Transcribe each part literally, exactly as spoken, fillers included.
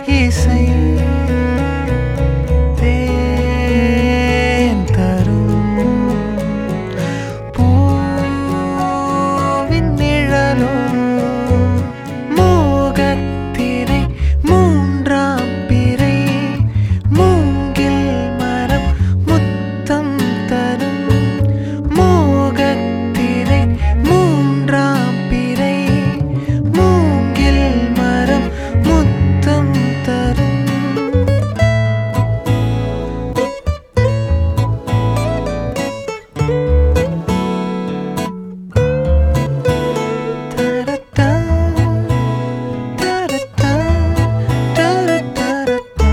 இசை தேன் தரும் பூவின் நிழலோ மோகத்திரை மூன்றாம் பிறை மூங்கில் மரம் முத்தம் தரும் மோகத்திரை மூன்றாம் பிறை மூங்கில் மரம் முத்தம் தரும் தரத்தா தரத்தா தரத்தரத்தா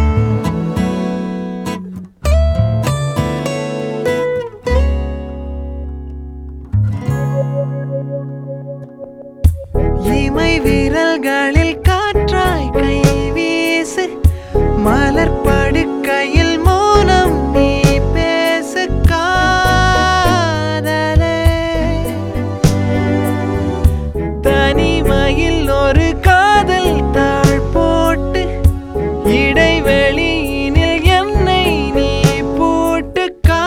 இமை விரல்களில் காற்றாய் கை வீசு மலர் படுக்கையில் மௌனம் நீ பேசு காதலே தனிமையில் ஒரு காதல் தாழ் போட்டு இடைவெளியினில் என்னை நீ போட்டு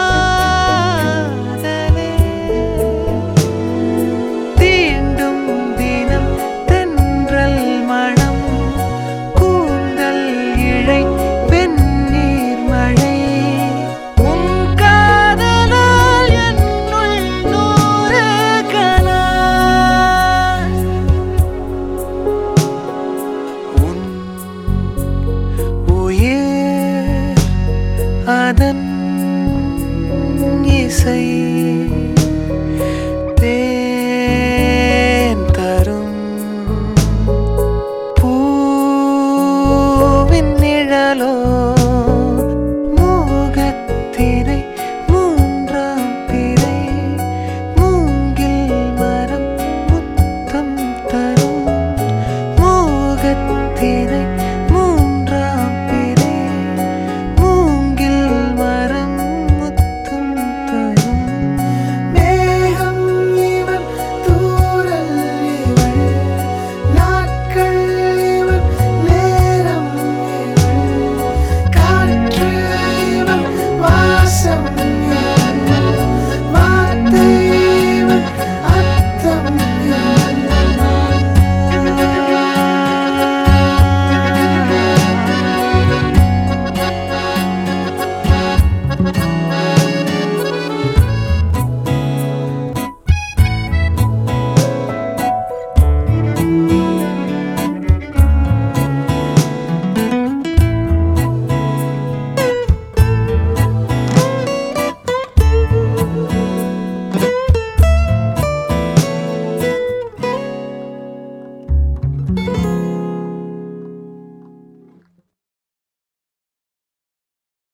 காதலே தீண்டும் தினம் தென்றல் மணம் கூந்தல் இழை வெந்நீர் மழை உன் காதலால் என்னுள் நூறு கனா உன் உயிர் அதன் இசை தேன் தரும் பூவின் நிழலோ